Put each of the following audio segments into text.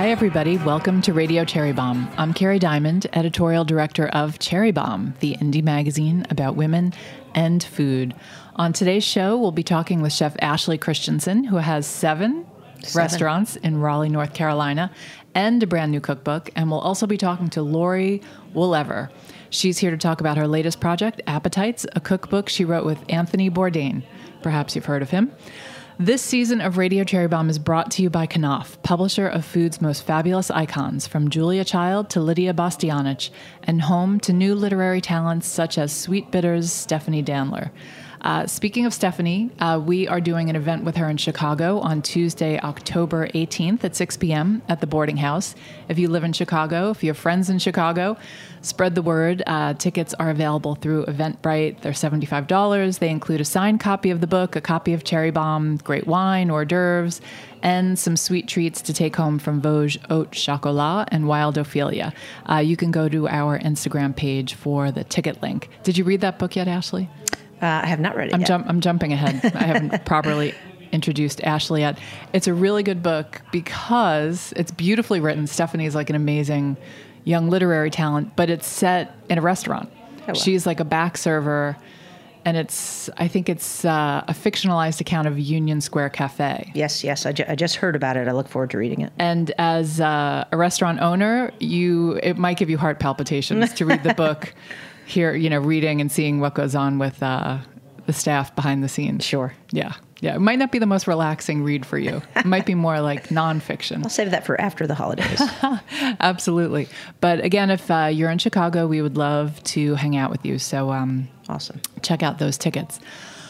Hi, everybody. Welcome to Radio Cherry Bomb. I'm Carrie Diamond, editorial director of Cherry Bomb, the indie magazine about women and food. On today's show, we'll be talking with Chef Ashley Christensen, who has seven restaurants in Raleigh, North Carolina, and a brand new cookbook. And we'll also be talking to Lori Woolever. She's here to talk about her latest project, Appetites, a cookbook she wrote with Anthony Bourdain. Perhaps you've heard of him. This season of Radio Cherry Bomb is brought to you by Knopf, publisher of food's most fabulous icons, from Julia Child to Lydia Bastianich, and home to new literary talents such as Sweet Bitter's Stephanie Danler. Speaking of Stephanie, we are doing an event with her in Chicago on Tuesday, October 18th at 6 p.m. at the Boarding House. If you live in Chicago, if you have friends in Chicago, spread the word. Tickets are available through Eventbrite. They're $75. They include a signed copy of the book, a copy of Cherry Bomb, great wine, hors d'oeuvres, and some sweet treats to take home from Vosges Haute Chocolat and Wild Ophelia. You can go to our Instagram page for the ticket link. Did you read that book yet, Ashley? I have not read it yet. I'm jumping ahead. I haven't properly introduced Ashley yet. It's a really good book because it's beautifully written. Stephanie's like an amazing young literary talent, but it's set in a restaurant. Oh, wow. She's like a back server, and I think it's a fictionalized account of Union Square Cafe. Yes. I just heard about it. I look forward to reading it. And as a restaurant owner, it might give you heart palpitations to read the book. Here, reading and seeing what goes on with the staff behind the scenes. Sure. Yeah. It might not be the most relaxing read for you. It might be more like nonfiction. I'll save that for after the holidays. Absolutely. But again, if you're in Chicago, we would love to hang out with you. So awesome. Check out those tickets.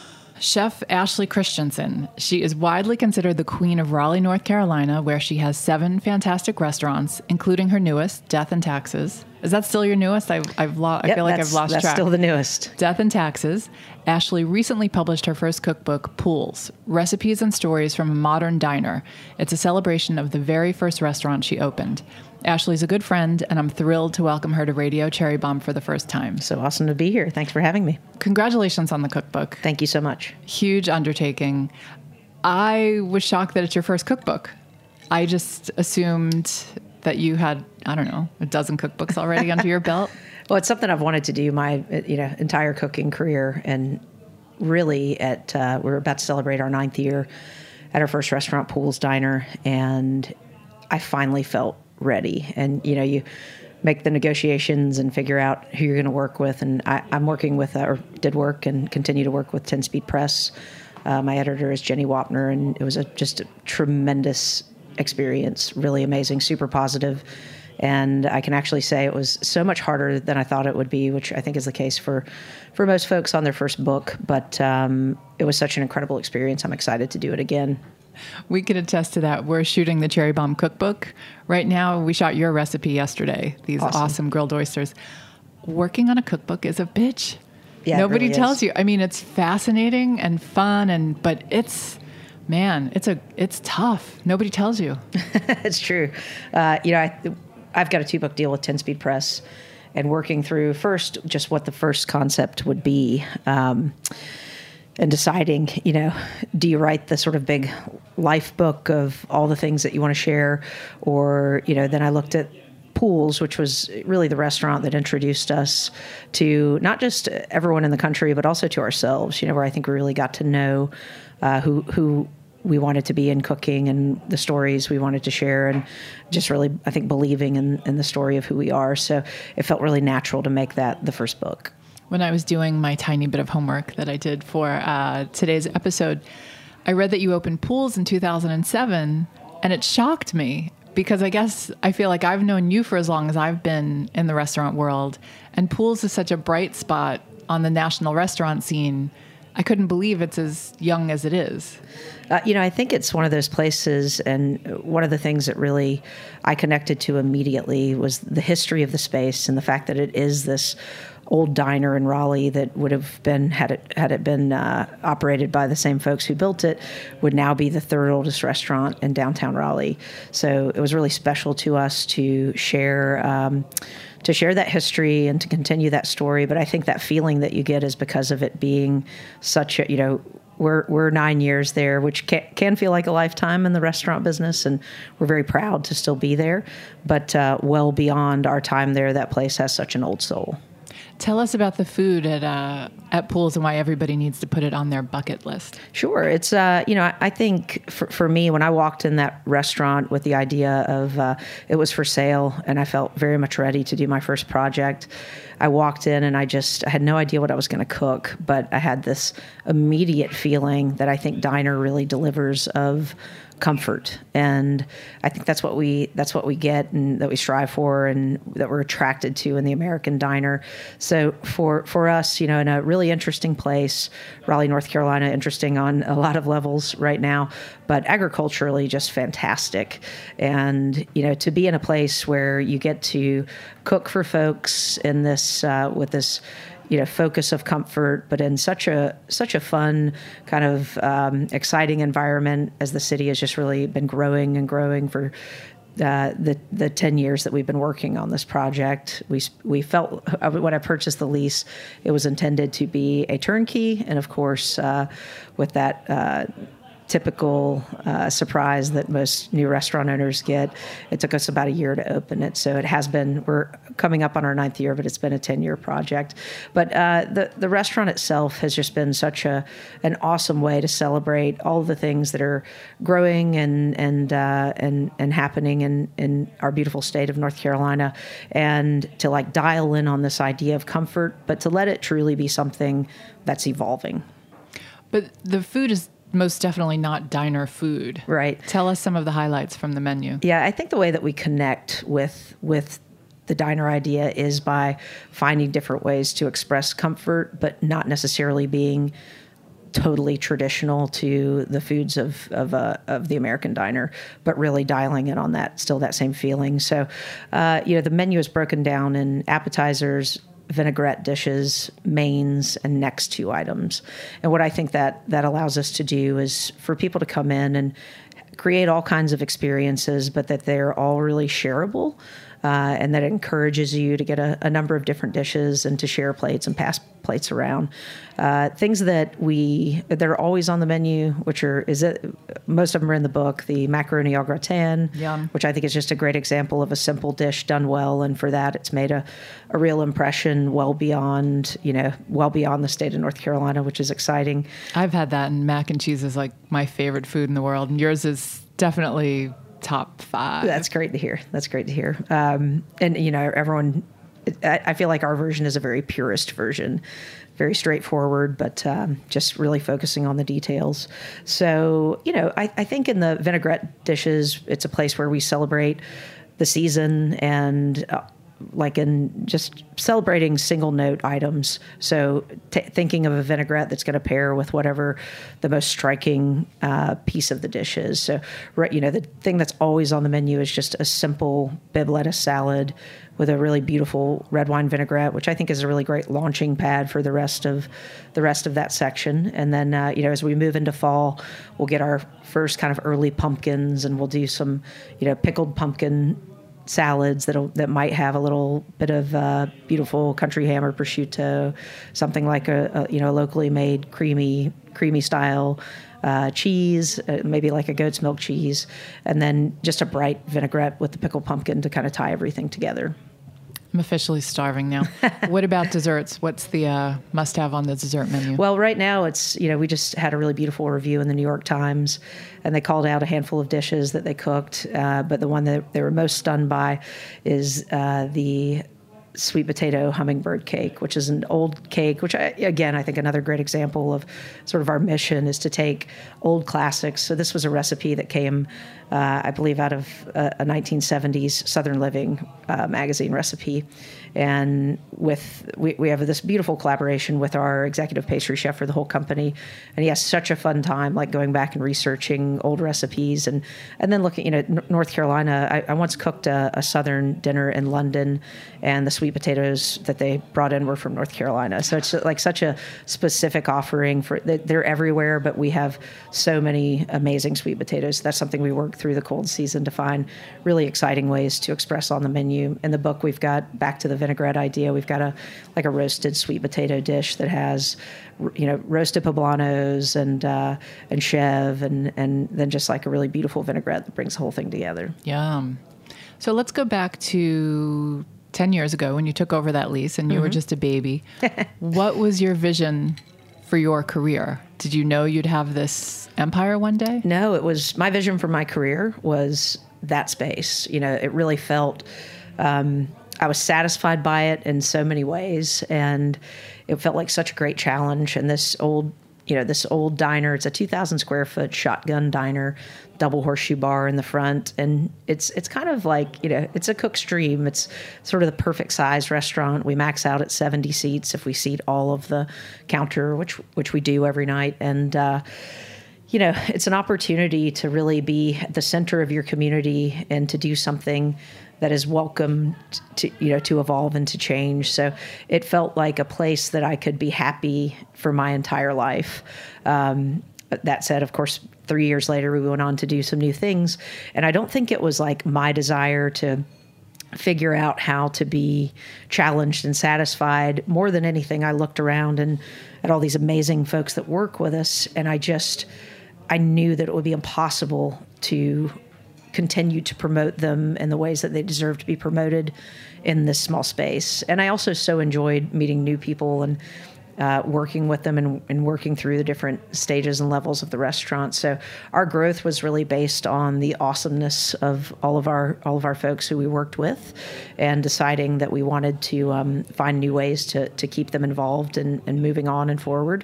Chef Ashley Christensen. She is widely considered the queen of Raleigh, North Carolina, where she has 7 fantastic restaurants, including her newest, Death and Taxes. Is that still your newest? I feel like I've lost track. That's still the newest. Death and Taxes. Ashley recently published her first cookbook, Pools, Recipes and Stories from a Modern Diner. It's a celebration of the very first restaurant she opened. Ashley's a good friend, and I'm thrilled to welcome her to Radio Cherry Bomb for the first time. So awesome to be here. Thanks for having me. Congratulations on the cookbook. Thank you so much. Huge undertaking. I was shocked that it's your first cookbook. I just assumed that you had, I don't know, a dozen cookbooks already under your belt. Well, it's something I've wanted to do my entire cooking career, and really we're about to celebrate our 9th year at our first restaurant, Pools Diner, and I finally felt ready. And you make the negotiations and figure out who you're going to work with. And I'm working with, or did work and continue to work with 10 Speed Press. My editor is Jenny Wapner, and it was just a tremendous experience, really amazing, super positive. And I can actually say it was so much harder than I thought it would be, which I think is the case for most folks on their first book. But it was such an incredible experience. I'm excited to do it again. We can attest to that. We're shooting the Cherry Bomb cookbook right now. We shot your recipe yesterday, these awesome grilled oysters. Working on a cookbook is a bitch. Yeah, Nobody really tells you. I mean, it's fascinating and fun, but it's tough. Nobody tells you. It's true. I've got a 2-book deal with 10 Speed Press, and working through first just what the first concept would be, and deciding, do you write the sort of big life book of all the things that you want to share, or, then I looked at Pools, which was really the restaurant that introduced us to not just everyone in the country, but also to ourselves, where I think we really got to know who we wanted to be in cooking and the stories we wanted to share, and just really, I think, believing in the story of who we are. So it felt really natural to make that the first book. When I was doing my tiny bit of homework that I did for today's episode, I read that you opened Pools in 2007, and it shocked me because I feel like I've known you for as long as I've been in the restaurant world, and Pools is such a bright spot on the national restaurant scene. I couldn't believe it's as young as it is. I think it's one of those places, and one of the things that really I connected to immediately was the history of the space and the fact that it is this old diner in Raleigh that would have been, had it been operated by the same folks who built it, would now be the 3rd oldest restaurant in downtown Raleigh. So it was really special to us to share that history and to continue that story. But I think that feeling that you get is because of it being such a, we're 9 years there, which can feel like a lifetime in the restaurant business, and we're very proud to still be there. But well beyond our time there, that place has such an old soul. Tell us about the food at Pools and why everybody needs to put it on their bucket list. Sure. It's, I think for me, when I walked in that restaurant with the idea of it was for sale and I felt very much ready to do my first project, I walked in and I had no idea what I was going to cook, but I had this immediate feeling that I think Diner really delivers of comfort. And I think that's what we get and that we strive for and that we're attracted to in the American diner. So for us, in a really interesting place, Raleigh, North Carolina, interesting on a lot of levels right now, but agriculturally just fantastic. And, to be in a place where you get to cook for folks in this, with this, focus of comfort, but in such a fun kind of exciting environment, as the city has just really been growing and growing for the 10 years that we've been working on this project. We felt when I purchased the lease, it was intended to be a turnkey, and of course, with that typical surprise that most new restaurant owners get. It took us about a year to open it. So we're coming up on our 9th year, but it's been a 10-year project. But the restaurant itself has just been such an awesome way to celebrate all of the things that are growing and happening in our beautiful state of North Carolina, and to dial in on this idea of comfort, but to let it truly be something that's evolving. But the food is most definitely not diner food. Right. Tell us some of the highlights from the menu. Yeah, I think the way that we connect with the diner idea is by finding different ways to express comfort, but not necessarily being totally traditional to the foods of the American diner, but really dialing in on that same feeling. So, the menu is broken down in appetizers, vinaigrette dishes, mains, and next two items. And what I think that allows us to do is for people to come in and create all kinds of experiences, but that they're all really shareable. And that encourages you to get a number of different dishes and to share plates and pass plates around. Things that are always on the menu, most of them are in the book. The macaroni au gratin, Yum. Which I think is just a great example of a simple dish done well, and for that it's made a real impression well beyond the state of North Carolina, which is exciting. I've had that, and mac and cheese is like my favorite food in the world, and yours is definitely top 5. That's great to hear. And, everyone, I feel like our version is a very purist version, very straightforward, but just really focusing on the details. So, I think in the vinaigrette dishes, it's a place where we celebrate the season and in just celebrating single note items. So thinking of a vinaigrette that's going to pair with whatever the most striking piece of the dish is. So, the thing that's always on the menu is just a simple Bibb lettuce salad with a really beautiful red wine vinaigrette, which I think is a really great launching pad for the rest of that section. And then, as we move into fall, we'll get our first kind of early pumpkins, and we'll do some, pickled pumpkin salads that might have a little bit of beautiful country ham or prosciutto, something like a locally made creamy style cheese, maybe like a goat's milk cheese, and then just a bright vinaigrette with the pickled pumpkin to kind of tie everything together. I'm officially starving now. What about desserts? What's the must-have on the dessert menu? Well, right now it's, we just had a really beautiful review in the New York Times, and they called out a handful of dishes that they cooked, but the one that they were most stunned by is the sweet potato hummingbird cake, which is an old cake, which I think another great example of sort of our mission is to take old classics. So this was a recipe that came, I believe, out of a 1970s Southern Living magazine recipe. And we have this beautiful collaboration with our executive pastry chef for the whole company. And he has such a fun time, going back and researching old recipes and then looking, North Carolina. I once cooked a Southern dinner in London, and the sweet sweet potatoes that they brought in were from North Carolina. So it's like such a specific offering for, they're everywhere, but we have so many amazing sweet potatoes. That's something we work through the cold season to find really exciting ways to express on the menu. In the book, we've got, back to the vinaigrette idea, we've got a roasted sweet potato dish that has, roasted poblanos and chev, and then just like a really beautiful vinaigrette that brings the whole thing together. Yum. So let's go back to 10 years ago when you took over that lease and you were just a baby. What was your vision for your career? Did you know you'd have this empire one day? No, it was, my vision for my career was that space. It really felt, I was satisfied by it in so many ways, and it felt like such a great challenge. And this old diner, it's a 2,000 square foot shotgun diner, double horseshoe bar in the front. And it's kind of like, it's a Cook's dream. It's sort of the perfect size restaurant. We max out at 70 seats if we seat all of the counter, which we do every night. And, it's an opportunity to really be at the center of your community and to do something that is welcome to evolve and to change. So it felt like a place that I could be happy for my entire life. That said, of course, 3 years later, we went on to do some new things. And I don't think it was like my desire to figure out how to be challenged and satisfied. More than anything, I looked around and at all these amazing folks that work with us, and I knew that it would be impossible to continue to promote them in the ways that they deserve to be promoted in this small space. And I also so enjoyed meeting new people and working with them and working through the different stages and levels of the restaurant. So our growth was really based on the awesomeness of all of our folks who we worked with, and deciding that we wanted to find new ways to keep them involved and moving on and forward.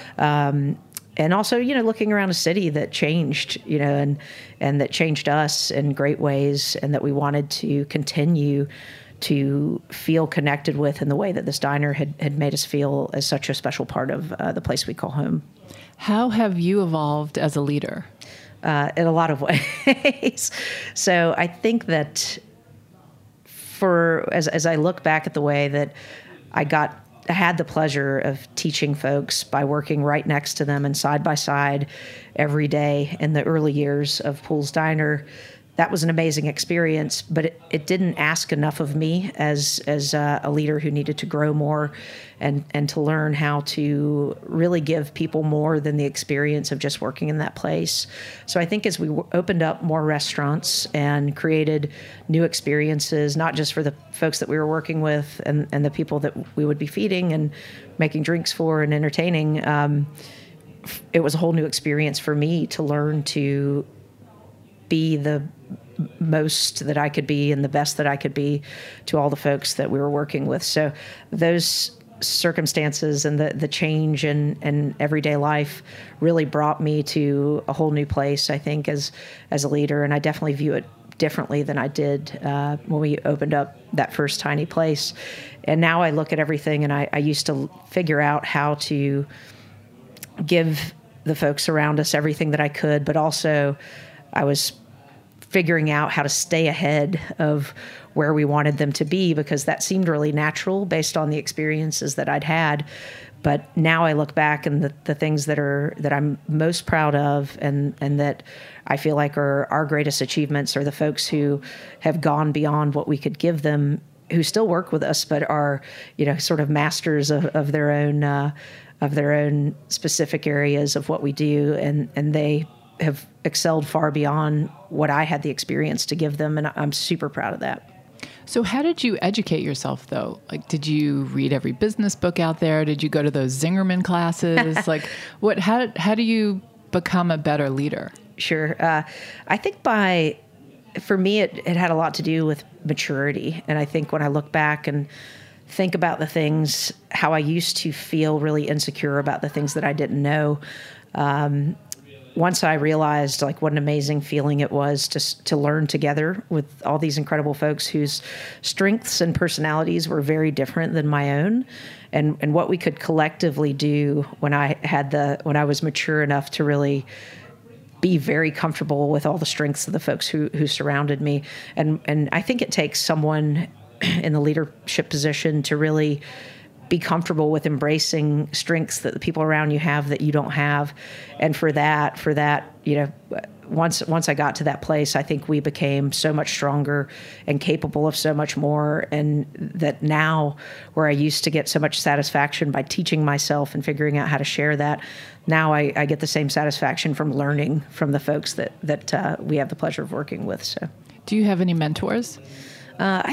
And also, looking around a city that changed, and that changed us in great ways, and that we wanted to continue to feel connected with in the way that this diner had made us feel as such a special part of the place we call home. How have you evolved as a leader? In a lot of ways. So I think that as I look back at the way that I had the pleasure of teaching folks by working right next to them and side by side every day in the early years of Pools Diner. That was an amazing experience, but it didn't ask enough of me as a leader who needed to grow more and to learn how to really give people more than the experience of just working in that place. So I think as we opened up more restaurants and created new experiences, not just for the folks that we were working with and the people that we would be feeding and making drinks for and entertaining, it was a whole new experience for me to learn to be the most that I could be and the best that I could be to all the folks that we were working with. So those circumstances and the change in everyday life really brought me to a whole new place, I think, as a leader. And I definitely view it differently than I did when we opened up that first tiny place. And now I look at everything, and I used to figure out how to give the folks around us everything that I could, but also I was figuring out how to stay ahead of where we wanted them to be, because that seemed really natural based on the experiences that I'd had. But now I look back, and the things that I'm most proud of and that I feel like are our greatest achievements are the folks who have gone beyond what we could give them, who still work with us, but are, sort of masters of their own specific areas of what we do. And they have excelled far beyond what I had the experience to give them. And I'm super proud of that. So how did you educate yourself, though? Like, did you read every business book out there? Did you go to those Zingerman classes? How do you become a better leader? Sure. I think for me, it had a lot to do with maturity. And I think when I look back and think about the things, how I used to feel really insecure about the things that I didn't know, once I realized what an amazing feeling it was to learn together with all these incredible folks whose strengths and personalities were very different than my own, and what we could collectively do when I was mature enough to really be very comfortable with all the strengths of the folks who surrounded me. And I think it takes someone in the leadership position to really be comfortable with embracing strengths that the people around you have that you don't have. And for that, once I got to that place, I think we became so much stronger and capable of so much more. And that now, where I used to get so much satisfaction by teaching myself and figuring out how to share that, now I get the same satisfaction from learning from the folks that we have the pleasure of working with. So, do you have any mentors? I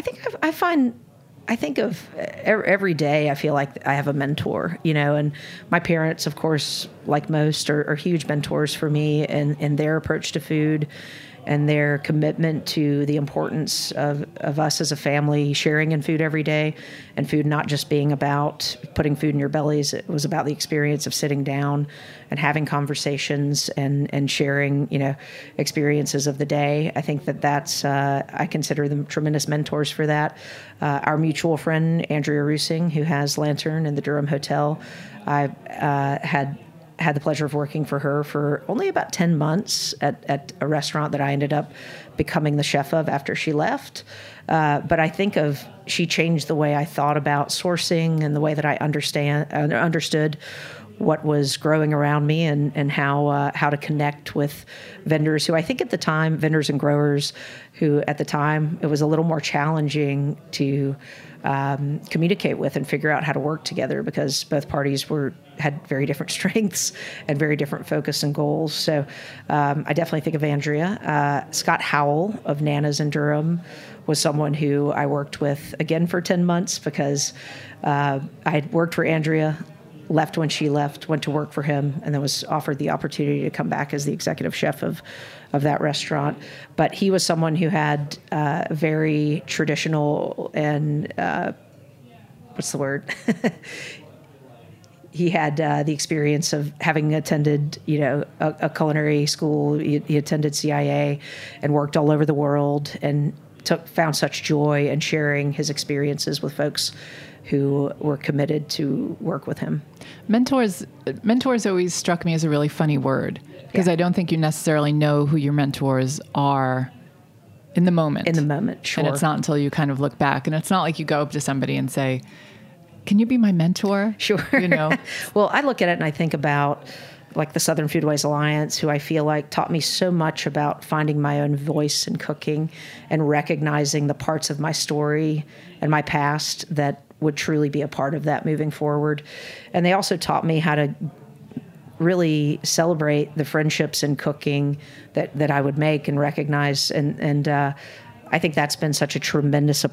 think of every day, I feel like I have a mentor, and my parents, of course, like most, are huge mentors for me and their approach to food and their commitment to the importance of us as a family sharing in food every day, and food not just being about putting food in your bellies. It was about the experience of sitting down and having conversations and sharing, experiences of the day. I think that's, I consider them tremendous mentors for that. Our mutual friend, Andrea Rusing, who has Lantern and the Durham Hotel, I had the pleasure of working for her for only about 10 months at a restaurant that I ended up becoming the chef of after she left. But I think she changed the way I thought about sourcing and the way that I understood what was growing around me and how to connect with vendors who I think at the time, vendors and growers who at the time it was a little more challenging to communicate with and figure out how to work together, because both parties had very different strengths and very different focus and goals. So I definitely think of Andrea. Scott Howell of Nana's in Durham was someone who I worked with again for 10 months because I had worked for Andrea, left when she left, went to work for him, and then was offered the opportunity to come back as the executive chef of that restaurant. But he was someone who had very traditional and what's the word? He had the experience of having attended, a culinary school. He attended CIA and worked all over the world and found such joy in sharing his experiences with folks who were committed to work with him. Mentors always struck me as a really funny word, because I don't think you necessarily know who your mentors are in the moment. In the moment, sure. And it's not until you kind of look back, and it's not like you go up to somebody and say, "Can you be my mentor?" Sure. Well, I look at it and I think about like the Southern Foodways Alliance, who I feel like taught me so much about finding my own voice in cooking and recognizing the parts of my story and my past that would truly be a part of that moving forward. And they also taught me how to really celebrate the friendships in cooking that I would make and recognize. And I think that's been such a tremendous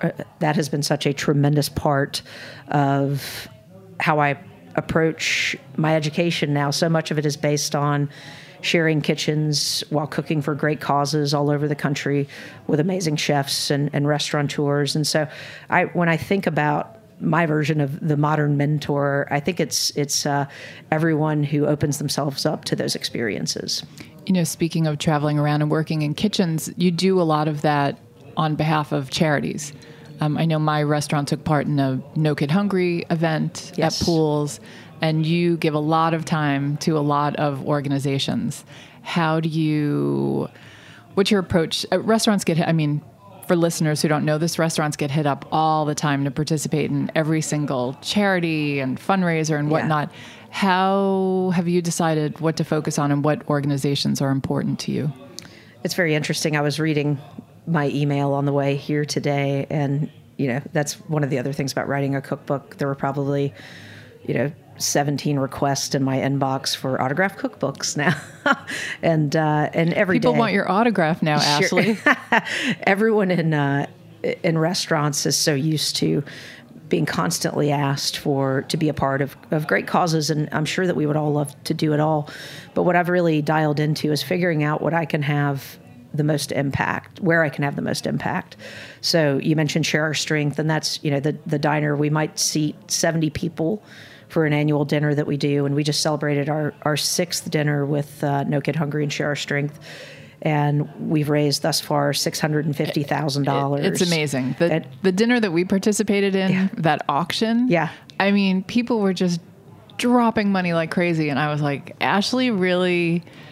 part of how I approach my education now. So much of it is based on sharing kitchens while cooking for great causes all over the country with amazing chefs and restaurateurs. And so when I think about my version of the modern mentor, I think it's everyone who opens themselves up to those experiences. Speaking of traveling around and working in kitchens, you do a lot of that on behalf of charities. I know my restaurant took part in a No Kid Hungry event at Pools, and you give a lot of time to a lot of organizations. What's your approach? Restaurants for listeners who don't know this, restaurants get hit up all the time to participate in every single charity and fundraiser and whatnot. Yeah. How have you decided what to focus on and what organizations are important to you? It's very interesting. I was reading my email on the way here today, and that's one of the other things about writing a cookbook. There were probably 17 requests in my inbox for autographed cookbooks now. and every People day, want your autograph now, sure. Ashley. Everyone in restaurants is so used to being constantly asked to be a part of great causes, and I'm sure that we would all love to do it all. But what I've really dialed into is figuring out what I can have the most impact, where I can have the most impact. So you mentioned Share Our Strength, and that's, the diner. We might seat 70 people for an annual dinner that we do, and we just celebrated our sixth dinner with No Kid Hungry and Share Our Strength. And we've raised thus far $650,000. It's amazing. The dinner that we participated in, that auction. Yeah. People were just dropping money like crazy. And I was like, Ashley really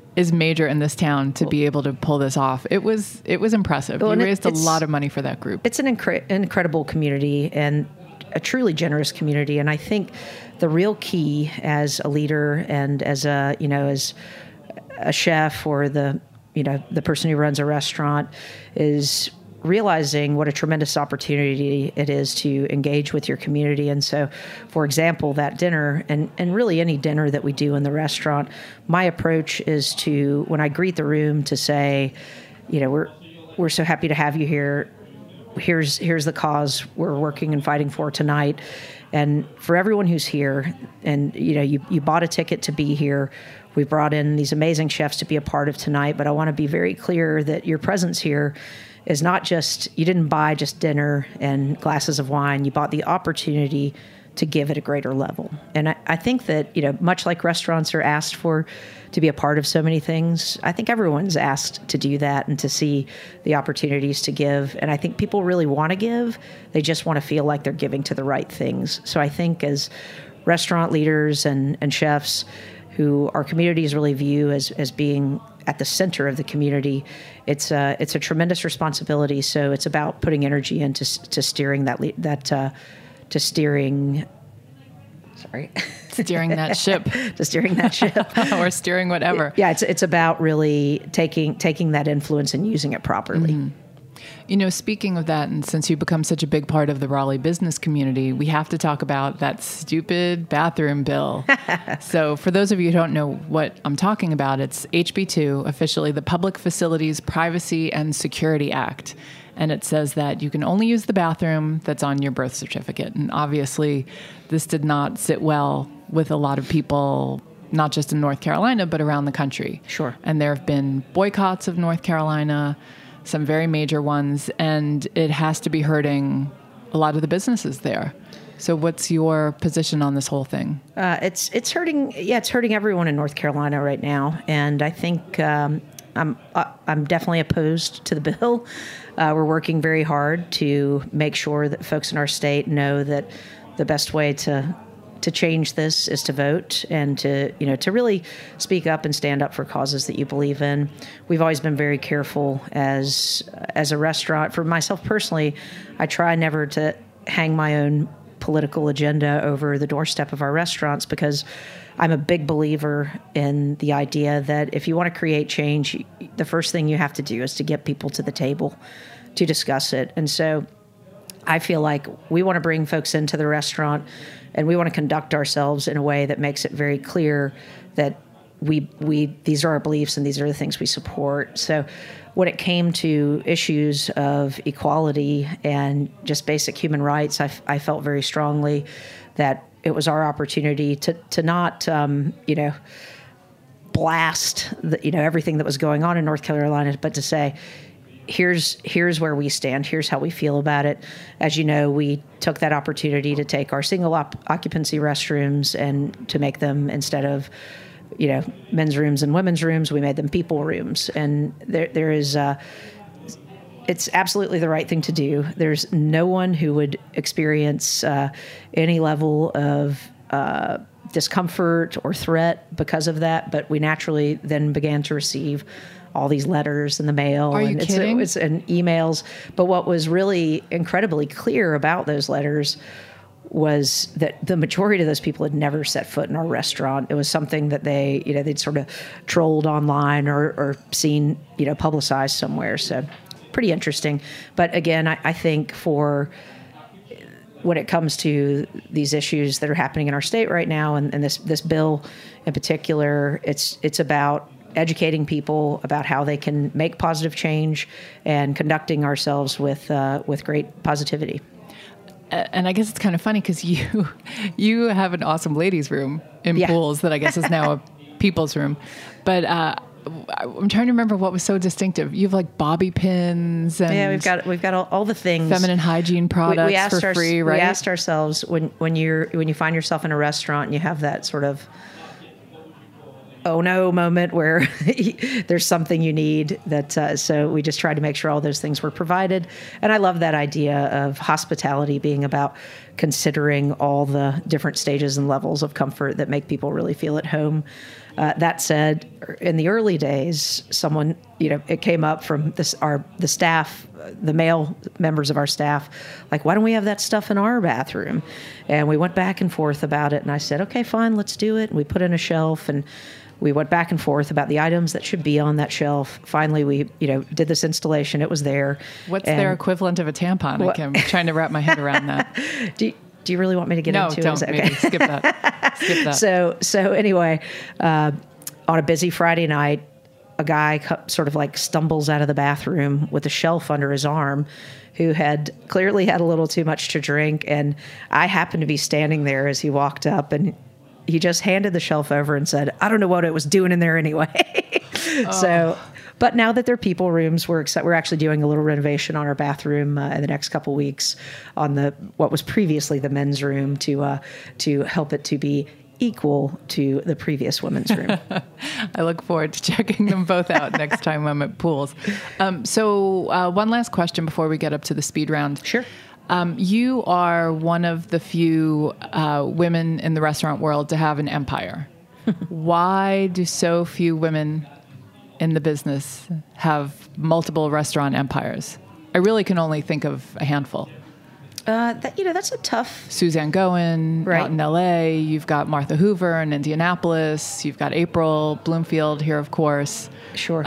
is major in this town to be able to pull this off. It was impressive. You raised a lot of money for that group. It's an incredible community and a truly generous community. And I think the real key as a leader and as a chef or the person who runs a restaurant is realizing what a tremendous opportunity it is to engage with your community. And so, for example, that dinner and really any dinner that we do in the restaurant, my approach is to, when I greet the room, to say, we're so happy to have you here. Here's the cause we're working and fighting for tonight. And for everyone who's here, and you bought a ticket to be here, we brought in these amazing chefs to be a part of tonight, but I want to be very clear that your presence here is not just, you didn't buy just dinner and glasses of wine, you bought the opportunity to give at a greater level. And I think that, much like restaurants are asked to be a part of so many things, I think everyone's asked to do that and to see the opportunities to give. And I think people really want to give. They just want to feel like they're giving to the right things. So I think as restaurant leaders and chefs who our communities really view as being at the center of the community, it's a tremendous responsibility. So it's about putting energy into steering steering that ship. To steering that ship. Or steering whatever. Yeah, it's about really taking that influence and using it properly. Mm-hmm. Speaking of that, and since you've become such a big part of the Raleigh business community, we have to talk about that stupid bathroom bill. So for those of you who don't know what I'm talking about, it's HB2, officially the Public Facilities Privacy and Security Act. And it says that you can only use the bathroom that's on your birth certificate. And obviously, this did not sit well with a lot of people, not just in North Carolina, but around the country. Sure. And there have been boycotts of North Carolina, some very major ones, and it has to be hurting a lot of the businesses there. So what's your position on this whole thing? It's hurting. Yeah, it's hurting everyone in North Carolina right now. And I think I'm definitely opposed to the bill. We're working very hard to make sure that folks in our state know that the best way to change this is to vote and to really speak up and stand up for causes that you believe in. We've always been very careful as a restaurant. For myself personally, I try never to hang my own political agenda over the doorstep of our restaurants, because I'm a big believer in the idea that if you want to create change, the first thing you have to do is to get people to the table to discuss it. And so I feel like we want to bring folks into the restaurant and we want to conduct ourselves in a way that makes it very clear that we these are our beliefs and these are the things we support. So when it came to issues of equality and just basic human rights, I felt very strongly that it was our opportunity to not blast everything that was going on in North Carolina, but to say, here's where we stand. Here's how we feel about it. As you know, we took that opportunity to take our single occupancy restrooms and to make them, instead of men's rooms and women's rooms, we made them people rooms. And there is it's absolutely the right thing to do. There's no one who would experience any level of discomfort or threat because of that. But we naturally then began to receive all these letters in the mail. Are you kidding? And emails. But what was really incredibly clear about those letters was that the majority of those people had never set foot in our restaurant. It was something that they'd sort of trolled online or seen, publicized somewhere. So pretty interesting. But again, I think when it comes to these issues that are happening in our state right now, and this bill in particular, it's about educating people about how they can make positive change and conducting ourselves with great positivity. And I guess it's kind of funny because you have an awesome ladies' room in Pools that I guess is now a people's room. But I'm trying to remember what was so distinctive. You have like bobby pins and we've got all the things. Feminine hygiene products for free, right? We asked ourselves when you find yourself in a restaurant and you have that sort of oh no moment where there's something you need so we just tried to make sure all those things were provided. And I love that idea of hospitality being about considering all the different stages and levels of comfort that make people really feel at home. That said, in the early days, someone, it came up from the staff, the male members of our staff, like, why don't we have that stuff in our bathroom? And we went back and forth about it. And I said, okay, fine, let's do it. And we put in a shelf, and we went back and forth about the items that should be on that shelf. Finally, we, did this installation. It was there. What's their equivalent of a tampon? I'm trying to wrap my head around that. Do you really want me to get into it? No, don't. Okay. Maybe skip that. So anyway, on a busy Friday night, a guy sort of like stumbles out of the bathroom with a shelf under his arm, who had clearly had a little too much to drink. And I happened to be standing there as he walked up, and he just handed the shelf over and said, I don't know what it was doing in there anyway. But now that they're people rooms, we're actually doing a little renovation on our bathroom in the next couple weeks on what was previously the men's room to help it to be equal to the previous women's room. I look forward to checking them both out next time I'm at Pools. So one last question before we get up to the speed round. Sure. You are one of the few women in the restaurant world to have an empire. Why do so few women in the business have multiple restaurant empires? I really can only think of a handful. That's a tough... Suzanne Goen, right, out in L.A. You've got Martha Hoover in Indianapolis. You've got April Bloomfield here, of course. Sure.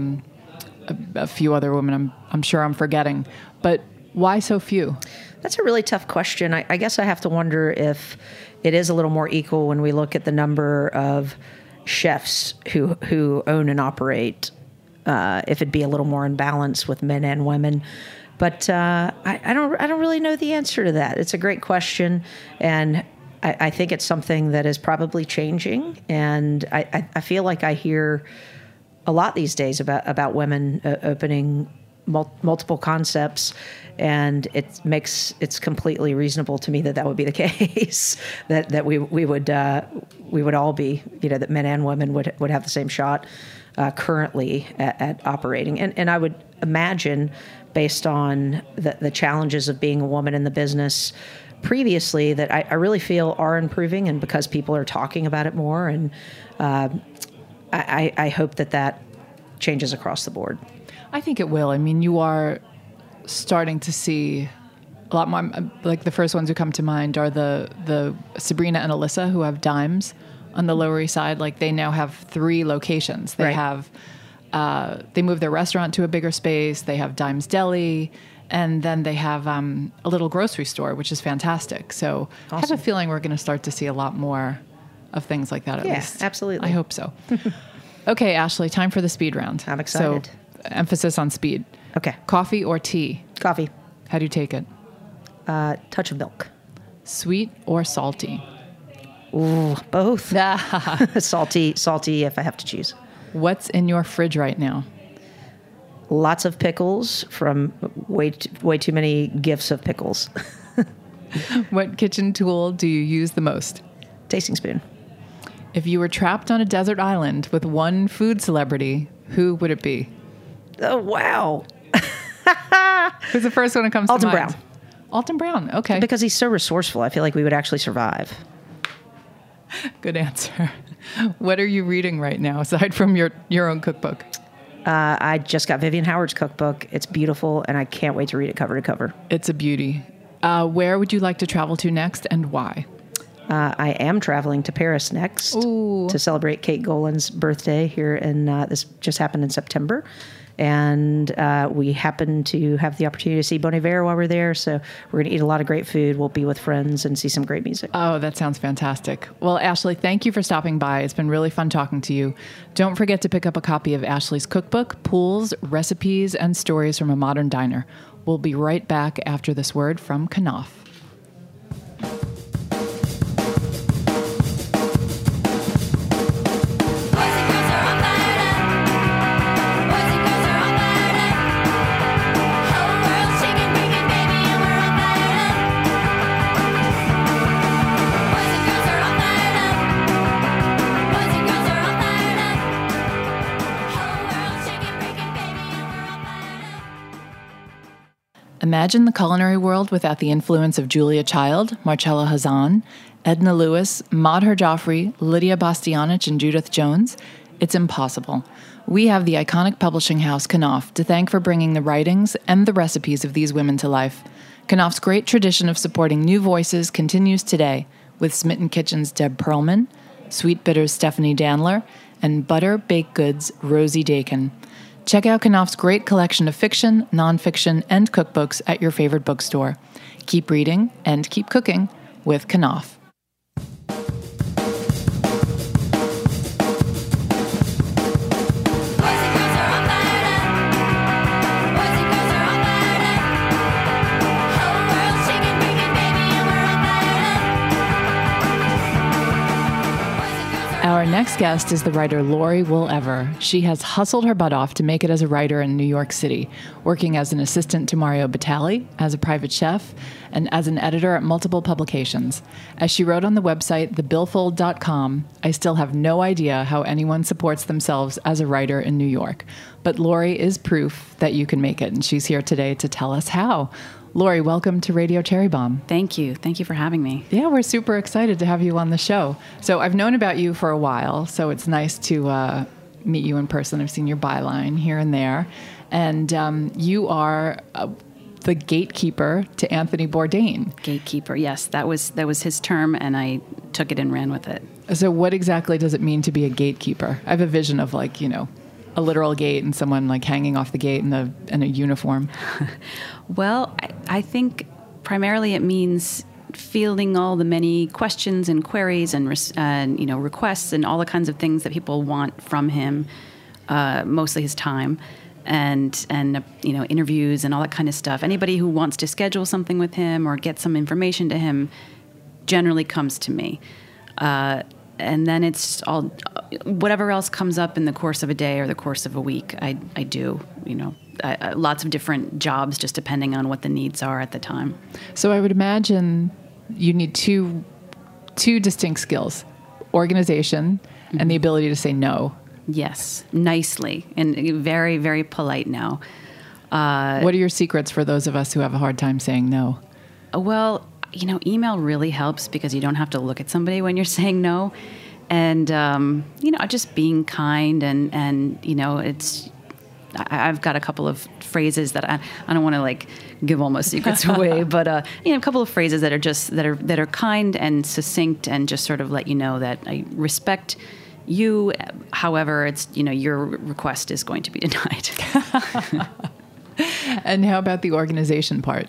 A few other women I'm sure I'm forgetting. But why so few? That's a really tough question. I guess I have to wonder if it is a little more equal when we look at the number of chefs who own and operate, if it'd be a little more in balance with men and women. But I don't really know the answer to that. It's a great question, and I think it's something that is probably changing. And I feel like I hear a lot these days about women opening multiple concepts, and it's completely reasonable to me that would be the case. that we would all be, that men and women would have the same shot currently at operating. And I would imagine, based on the challenges of being a woman in the business previously, that I really feel are improving, and because people are talking about it more, and I hope that changes across the board. I think it will. I mean, you are starting to see a lot more. Like, the first ones who come to mind are the Sabrina and Alyssa, who have Dimes on the Lower East Side. Like, they now have 3 locations. They have they moved their restaurant to a bigger space. They have Dimes Deli, and then they have a little grocery store, which is fantastic. So awesome. I have a feeling we're going to start to see a lot more of things like that. At least, absolutely. I hope so. Okay, Ashley, time for the speed round. I'm excited. So, emphasis on speed. Okay. Coffee or tea? Coffee. How do you take it? Touch of milk. Sweet or salty? Ooh, both. Salty if I have to choose. What's in your fridge right now? Lots of pickles from way too many gifts of pickles. What kitchen tool do you use the most? Tasting spoon. If you were trapped on a desert island with one food celebrity, who would it be? Oh, wow. Who's the first one that comes to mind? Alton Brown. Alton Brown, okay. Because he's so resourceful, I feel like we would actually survive. Good answer. What are you reading right now, aside from your own cookbook? I just got Vivian Howard's cookbook. It's beautiful, and I can't wait to read it cover to cover. It's a beauty. Where would you like to travel to next, and why? I am traveling to Paris next to celebrate Kate Golan's birthday here, and this just happened in September. And we happen to have the opportunity to see Bon Iver while we're there, so we're going to eat a lot of great food. We'll be with friends and see some great music. Oh, that sounds fantastic. Well, Ashley, thank you for stopping by. It's been really fun talking to you. Don't forget to pick up a copy of Ashley's cookbook, Pools, Recipes, and Stories from a Modern Diner. We'll be right back after this word from Knopf. Imagine the culinary world without the influence of Julia Child, Marcella Hazan, Edna Lewis, Madhur Jaffrey, Lydia Bastianich, and Judith Jones, it's impossible. We have the iconic publishing house Knopf to thank for bringing the writings and the recipes of these women to life. Knopf's great tradition of supporting new voices continues today with Smitten Kitchen's Deb Perlman, Sweet Bitter's Stephanie Danler, and Butter Baked Goods' Rosie Dakin. Check out Knopf's great collection of fiction, nonfiction, and cookbooks at your favorite bookstore. Keep reading and keep cooking with Knopf. Our next guest is the writer Lori Wool-Ever. She has hustled her butt off to make it as a writer in New York City, working as an assistant to Mario Batali, as a private chef, and as an editor at multiple publications. As she wrote on the website thebillfold.com, I still have no idea how anyone supports themselves as a writer in New York. But Lori is proof that you can make it, and she's here today to tell us how. Lori, welcome to Radio Cherry Bomb. Thank you. Thank you for having me. Yeah, we're super excited to have you on the show. So I've known about you for a while, so it's nice to meet you in person. I've seen your byline here and there. And you are the gatekeeper to Anthony Bourdain. Gatekeeper, yes. That was his term, and I took it and ran with it. So what exactly does it mean to be a gatekeeper? I have a vision of a literal gate and someone hanging off the gate in a uniform. Well, I think primarily it means fielding all the many questions and queries and requests and all the kinds of things that people want from him, mostly his time, and interviews and all that kind of stuff. Anybody who wants to schedule something with him or get some information to him generally comes to me. And then it's all whatever else comes up in the course of a day or the course of a week. I do, lots of different jobs, just depending on what the needs are at the time. So I would imagine you need two distinct skills: organization and the ability to say no. Yes, nicely and very, very polite no. What are your secrets for those of us who have a hard time saying no? Well, email really helps because you don't have to look at somebody when you're saying no. And, just being kind and it's, I've got a couple of phrases that I don't want to give all my secrets away, but, a couple of phrases that are kind and succinct and just sort of let you know that I respect you. However, it's, your request is going to be denied. And how about the organization part?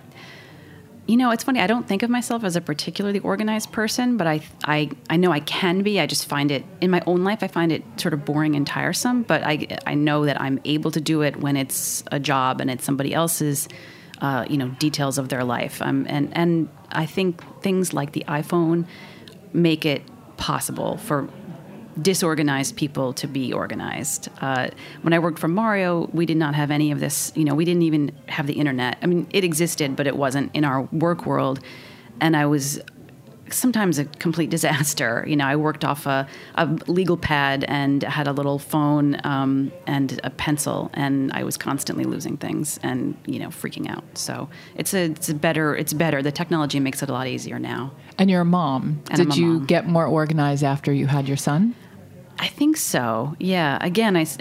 It's funny. I don't think of myself as a particularly organized person, but I know I can be. I just find it, in my own life, I find it sort of boring and tiresome, but I know that I'm able to do it when it's a job and it's somebody else's, details of their life. And I think things like the iPhone make it possible for disorganized people to be organized. When I worked for Mario, we did not have any of this. We didn't even have the internet. I mean, it existed, but it wasn't in our work world. And I was sometimes a complete disaster. I worked off a legal pad and had a little phone and a pencil, and I was constantly losing things and freaking out. So it's better. The technology makes it a lot easier now. And you're a mom. Did you get more organized after you had your son? I think so. Yeah. Again, I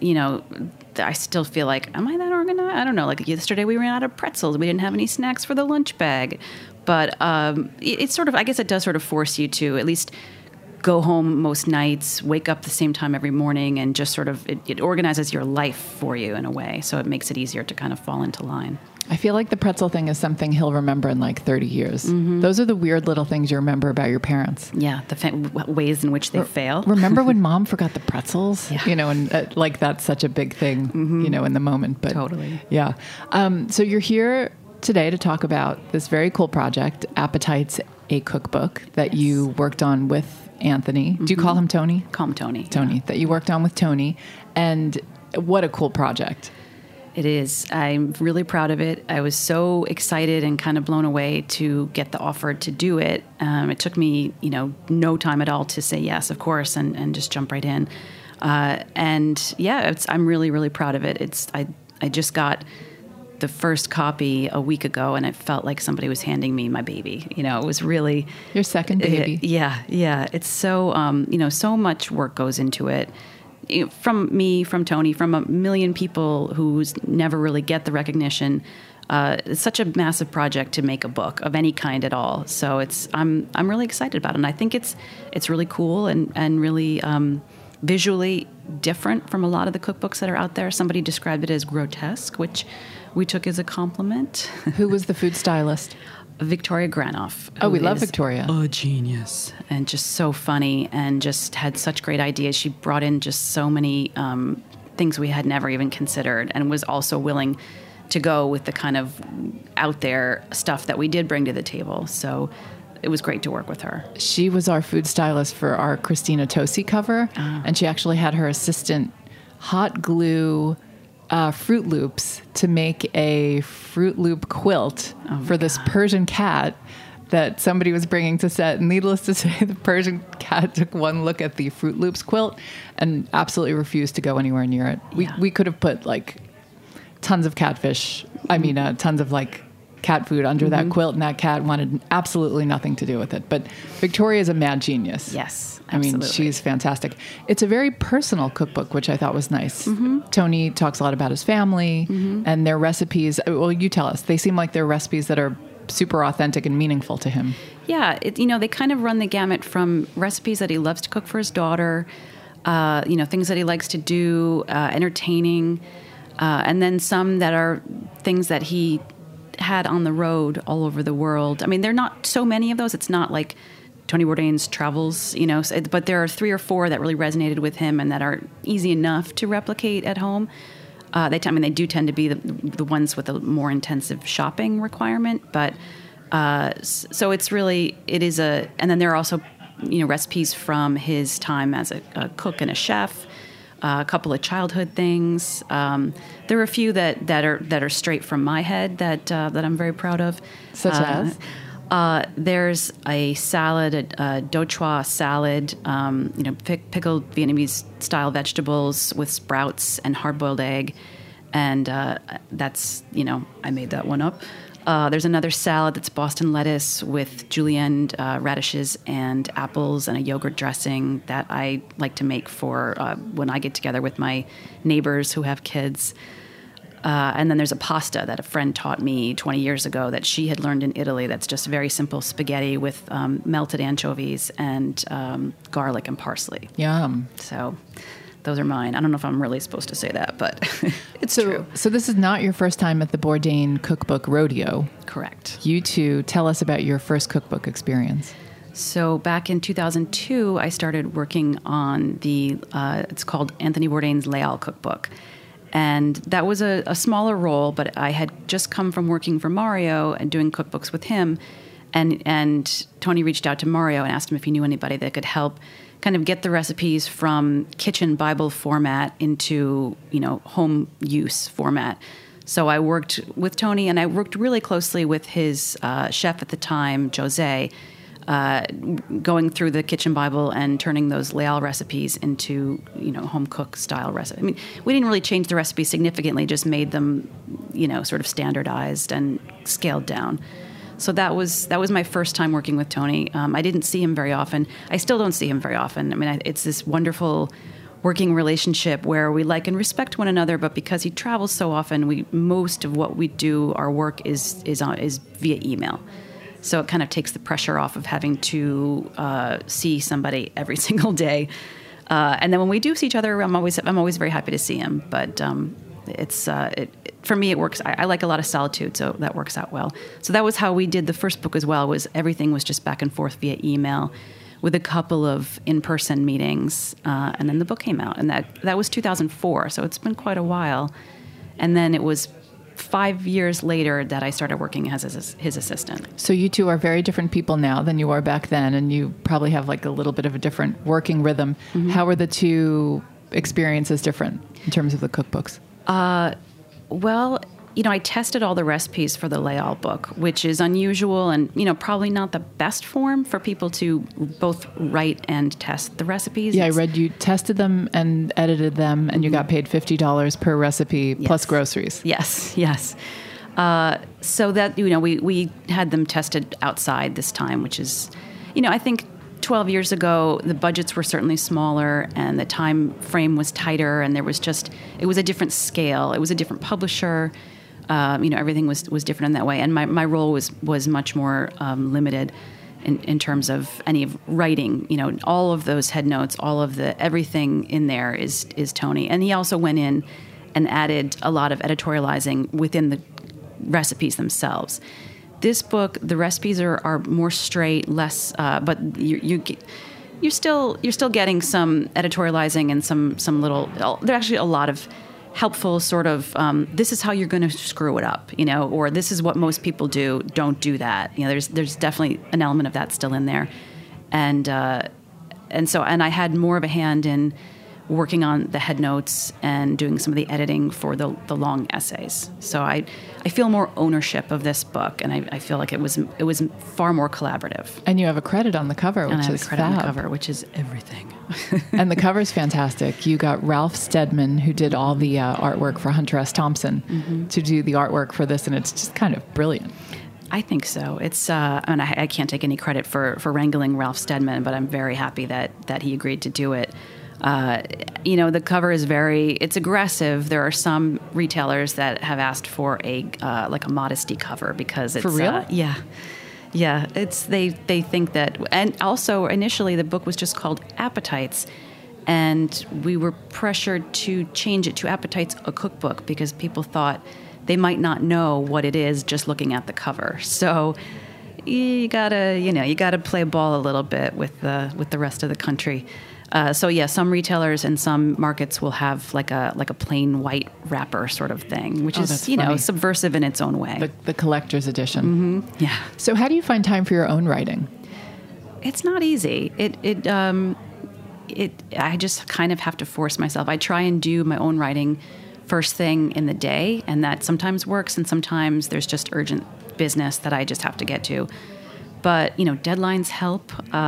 still feel like, am I that organized? I don't know. Yesterday we ran out of pretzels. We didn't have any snacks for the lunch bag. But it's sort of, I guess it does sort of force you to at least go home most nights, wake up the same time every morning, and just sort of, it organizes your life for you in a way. So it makes it easier to kind of fall into line. I feel like the pretzel thing is something he'll remember in 30 years. Mm-hmm. Those are the weird little things you remember about your parents. Yeah, the ways in which they fail. Remember when mom forgot the pretzels? Yeah. And that's such a big thing, in the moment. But totally. Yeah. So you're here today to talk about this very cool project, Appetites, a cookbook that you worked on with Anthony. Mm-hmm. Do you call him Tony? Call him Tony. Tony, yeah. That you worked on with Tony. And what a cool project. It is. I'm really proud of it. I was so excited and kind of blown away to get the offer to do it. It took me, no time at all to say yes, of course, and just jump right in. I'm really, really proud of it. I just got the first copy a week ago, and it felt like somebody was handing me my baby. It was really your second baby. Yeah. It's so so much work goes into it. From me, from Tony, from a million people who never really get the recognition. It's such a massive project to make a book of any kind at all. So I'm really excited about it, and I think it's really cool and really visually different from a lot of the cookbooks that are out there. Somebody described it as grotesque, which we took as a compliment. Who was the food stylist? Victoria Granoff. Oh, we love Victoria. A genius. And just so funny and just had such great ideas. She brought in just so many things we had never even considered, and was also willing to go with the kind of out there stuff that we did bring to the table. So it was great to work with her. She was our food stylist for our Christina Tosi cover, and she actually had her assistant hot glue Fruit Loops to make a Fruit Loop quilt for this Persian cat that somebody was bringing to set. And needless to say, the Persian cat took one look at the Fruit Loops quilt and absolutely refused to go anywhere near it. We could have put like tons of catfish, tons of like cat food under that quilt, and that cat wanted absolutely nothing to do with it. But Victoria is a mad genius. Yes, absolutely. She's fantastic. It's a very personal cookbook, which I thought was nice. Tony talks a lot about his family and their recipes. Well, you tell us. They seem like they're recipes that are super authentic and meaningful to him. Yeah, they kind of run the gamut from recipes that he loves to cook for his daughter, things that he likes to do, entertaining, and then some that are things that he had on the road all over the world. There are not so many of those. It's not like Tony Bourdain's travels, but there are 3 or 4 that really resonated with him and that are easy enough to replicate at home. They do tend to be the ones with a more intensive shopping requirement, but so it is and then there are also, recipes from his time as a cook and a chef, a couple of childhood things. There are a few that are straight from my head that I'm very proud of. Such as? There's a salad, a Dauchois salad, pickled Vietnamese style vegetables with sprouts and hard-boiled egg, and that's I made that one up. There's another salad that's Boston lettuce with julienne radishes and apples and a yogurt dressing that I like to make for when I get together with my neighbors who have kids. And then there's a pasta that a friend taught me 20 years ago that she had learned in Italy that's just very simple spaghetti with melted anchovies and garlic and parsley. Yum. So those are mine. I don't know if I'm really supposed to say that, but it's true. So this is not your first time at the Bourdain Cookbook Rodeo. Correct. You two, tell us about your first cookbook experience. So back in 2002, I started working on it's called Anthony Bourdain's Leal Cookbook. And that was a smaller role, but I had just come from working for Mario and doing cookbooks with him. And Tony reached out to Mario and asked him if he knew anybody that could help kind of get the recipes from kitchen Bible format into, home use format. So I worked with Tony, and I worked really closely with his chef at the time, Jose, going through the kitchen Bible and turning those Leal recipes into, home cook style recipes. We didn't really change the recipe significantly, just made them, sort of standardized and scaled down. So that was my first time working with Tony. I didn't see him very often. I still don't see him very often. it's this wonderful working relationship where we like and respect one another, but because he travels so often, most of what we do, our work is via email. So it kind of takes the pressure off of having to see somebody every single day. And then when we do see each other, I'm always very happy to see him. But for me, it works. I like a lot of solitude, so that works out well. So that was how we did the first book as well. Everything was just back and forth via email, with a couple of in-person meetings, and then the book came out, and that was 2004. So it's been quite a while. And then it was 5 years later that I started working as his assistant. So you two are very different people now than you were back then, and you probably have like a little bit of a different working rhythm. Mm-hmm. How are the two experiences different in terms of the cookbooks? Well, I tested all the recipes for the Leal book, which is unusual and, probably not the best form for people to both write and test the recipes. Yeah, I read you tested them and edited them, and you got paid $50 per recipe plus groceries. Yes. So that, we had them tested outside this time, which is, I think 12 years ago, the budgets were certainly smaller and the time frame was tighter, and it was a different scale. It was a different publisher. Everything was different in that way. And my role was much more limited in terms of any of writing. All of those head notes, everything in there is Tony. And he also went in and added a lot of editorializing within the recipes themselves. This book, the recipes are more straight, less, but you're still getting some editorializing and some little. There's actually a lot of helpful sort of this is how you're going to screw it up, or this is what most people do. Don't do that. There's definitely an element of that still in there, and I had more of a hand in working on the head notes and doing some of the editing for the long essays. So I feel more ownership of this book, and I feel like it was far more collaborative. And you have a credit on the cover, which is fab. On the cover, which is everything. And the cover's fantastic. You got Ralph Steadman, who did all the artwork for Hunter S. Thompson, to do the artwork for this, and it's just kind of brilliant. I think so. It's and I can't take any credit for wrangling Ralph Steadman, but I'm very happy that he agreed to do it. The cover is it's aggressive. There are some retailers that have asked for a modesty cover because it's for real. Yeah. They think that, and also initially the book was just called Appetites, and we were pressured to change it to Appetites, a cookbook, because people thought they might not know what it is just looking at the cover. So you gotta play ball a little bit with the rest of the country. Some retailers and some markets will have like a plain white wrapper sort of thing, which is funny. Subversive in its own way. The collector's edition. Mm-hmm. Yeah. So how do you find time for your own writing? It's not easy. I just kind of have to force myself. I try and do my own writing first thing in the day, and that sometimes works, and sometimes there's just urgent business that I just have to get to. But deadlines help.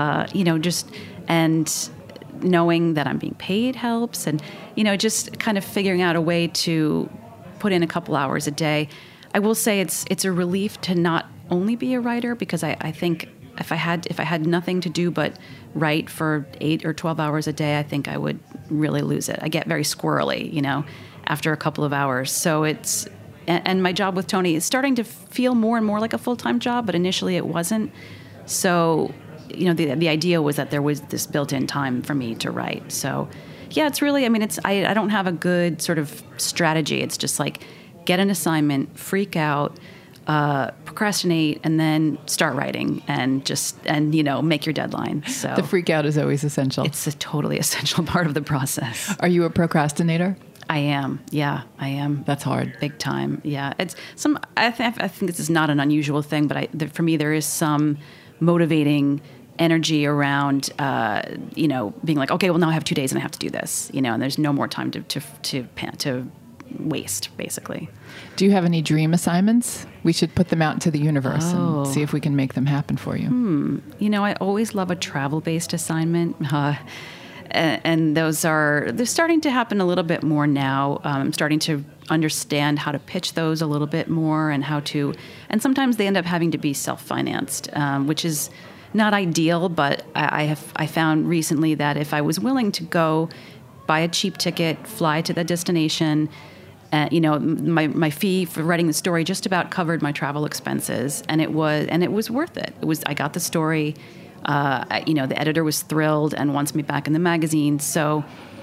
And knowing that I'm being paid helps, and just kind of figuring out a way to put in a couple hours a day. I will say it's a relief to not only be a writer, because I think if I had nothing to do but write for 8 or 12 hours a day, I think I would really lose it. I get very squirrely, after a couple of hours. So and my job with Tony is starting to feel more and more like a full-time job, but initially it wasn't. So the idea was that there was this built-in time for me to write. So, yeah, it's really, I don't have a good sort of strategy. It's just like get an assignment, freak out, procrastinate, and then start writing and make your deadline. So the freak out is always essential. It's a totally essential part of the process. Are you a procrastinator? I am. Yeah, I am. That's hard. Big time. Yeah. I think this is not an unusual thing, but for me, there is some motivating energy around, being like, okay, well, now I have 2 days and I have to do this, and there's no more time to waste, basically. Do you have any dream assignments? We should put them out into the universe and see if we can make them happen for you. I always love a travel-based assignment. And they're starting to happen a little bit more now. I'm starting to understand how to pitch those a little bit more, and and sometimes they end up having to be self-financed, which is not ideal, but I found recently that if I was willing to go buy a cheap ticket, fly to the destination, my fee for writing the story just about covered my travel expenses, and it was worth it. I got the story. The editor was thrilled and wants me back in the magazine. So,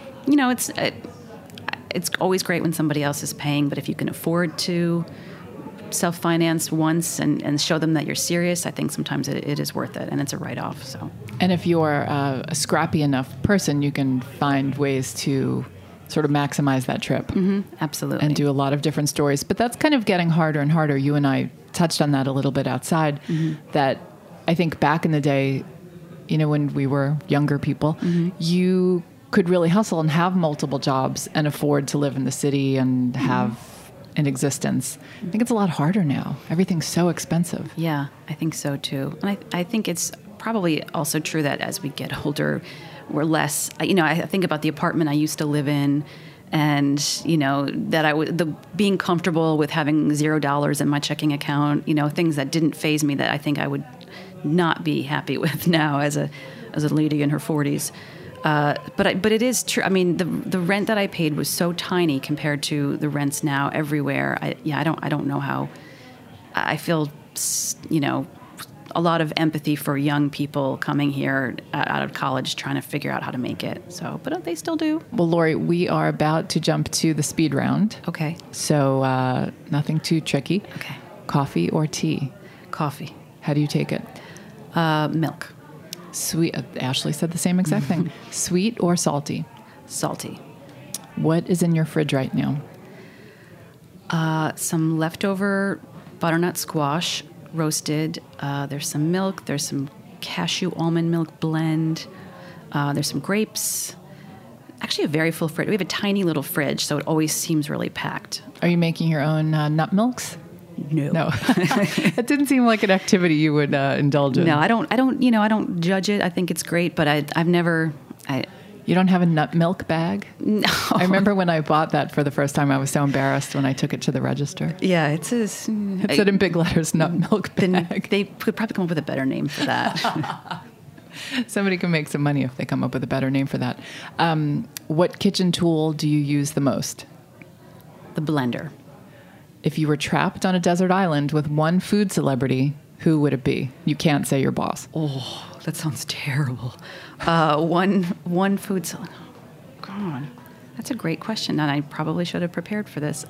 it's always great when somebody else is paying, but if you can afford to self-finance once and show them that you're serious, I think sometimes it is worth it, and it's a write-off. So, and if you're a scrappy enough person, you can find ways to sort of maximize that trip. Mm-hmm, absolutely. And do a lot of different stories. But that's kind of getting harder and harder. You and I touched on that a little bit outside, that I think back in the day, when we were younger people, you could really hustle and have multiple jobs and afford to live in the city and have an existence. I think it's a lot harder now. Everything's so expensive. Yeah, I think so too. And I think it's probably also true that as we get older, we're less, I think about the apartment I used to live in, and you know that being comfortable with having $0 in my checking account, you know, things that didn't faze me that I think I would not be happy with now as a lady in her 40s. But it is true. I mean, the rent that I paid was so tiny compared to the rents now everywhere. I don't know how. I feel, you know, a lot of empathy for young people coming here out of college trying to figure out how to make it. So, but they still do. Well, Lori, we are about to jump to the speed round. Okay. So nothing too tricky. Okay. Coffee or tea? Coffee. How do you take it? Milk. Sweet. Ashley said the same exact thing. Sweet or salty? Salty. What is in your fridge right now? Some leftover butternut squash, roasted. There's some milk. There's some cashew almond milk blend. There's some grapes. Actually, a very full fridge. We have a tiny little fridge, so it always seems really packed. Are you making your own nut milks? No. It didn't seem like an activity you would indulge in. No, I don't. You know, I don't judge it. I think it's great, but I've never. You don't have a nut milk bag? No. I remember when I bought that for the first time, I was so embarrassed when I took it to the register. Yeah, it said in big letters, nut milk bag. They could probably come up with a better name for that. Somebody can make some money if they come up with a better name for that. What kitchen tool do you use the most? The blender. If you were trapped on a desert island with one food celebrity, who would it be? You can't say your boss. Oh, that sounds terrible. One food celebrity. Oh, God, that's a great question, and I probably should have prepared for this.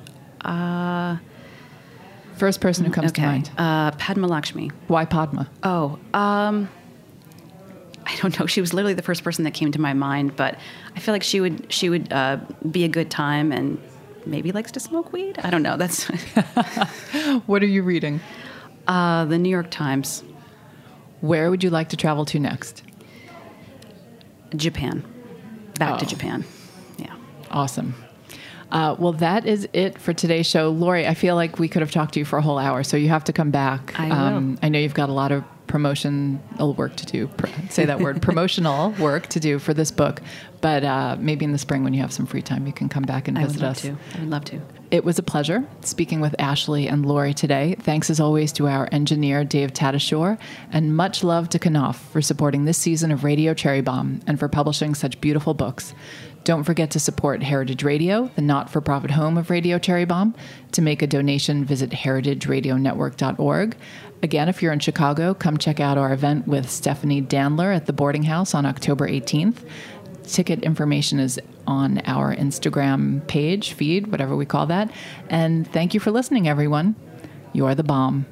First person who comes to mind. Padma Lakshmi. Why Padma? Oh, I don't know. She was literally the first person that came to my mind, but I feel like she would be a good time and maybe likes to smoke weed. I don't know. That's What are you reading? The New York Times. Where would you like to travel to next? Japan. Back to Japan. Yeah. Awesome. Well, that is it for today's show. Lori, I feel like we could have talked to you for a whole hour, so you have to come back. I will. I know you've got a lot of promotional work to do. Say that word, promotional work to do for this book. But maybe in the spring when you have some free time, you can come back and visit us. I would love to. It was a pleasure speaking with Ashley and Lori today. Thanks as always to our engineer, Dave Tadashore, and much love to Knopf for supporting this season of Radio Cherry Bomb and for publishing such beautiful books. Don't forget to support Heritage Radio, the not-for-profit home of Radio Cherry Bomb. To make a donation, visit heritageradionetwork.org. Again, if you're in Chicago, come check out our event with Stephanie Dandler at the Boarding House on October 18th. Ticket information is on our Instagram page, feed, whatever we call that. And thank you for listening, everyone. You're the bomb.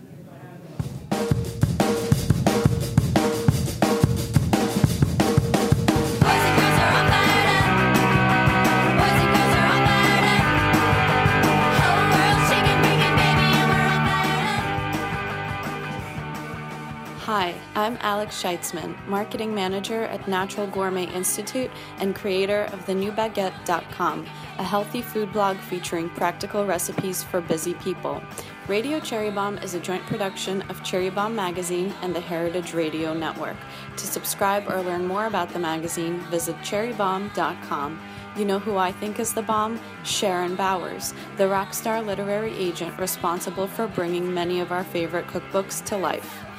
Hi, I'm Alex Scheitzman, Marketing Manager at Natural Gourmet Institute and creator of thenewbaguette.com, a healthy food blog featuring practical recipes for busy people. Radio Cherry Bomb is a joint production of Cherry Bomb Magazine and the Heritage Radio Network. To subscribe or learn more about the magazine, visit cherrybomb.com. You know who I think is the bomb? Sharon Bowers, the rock star literary agent responsible for bringing many of our favorite cookbooks to life.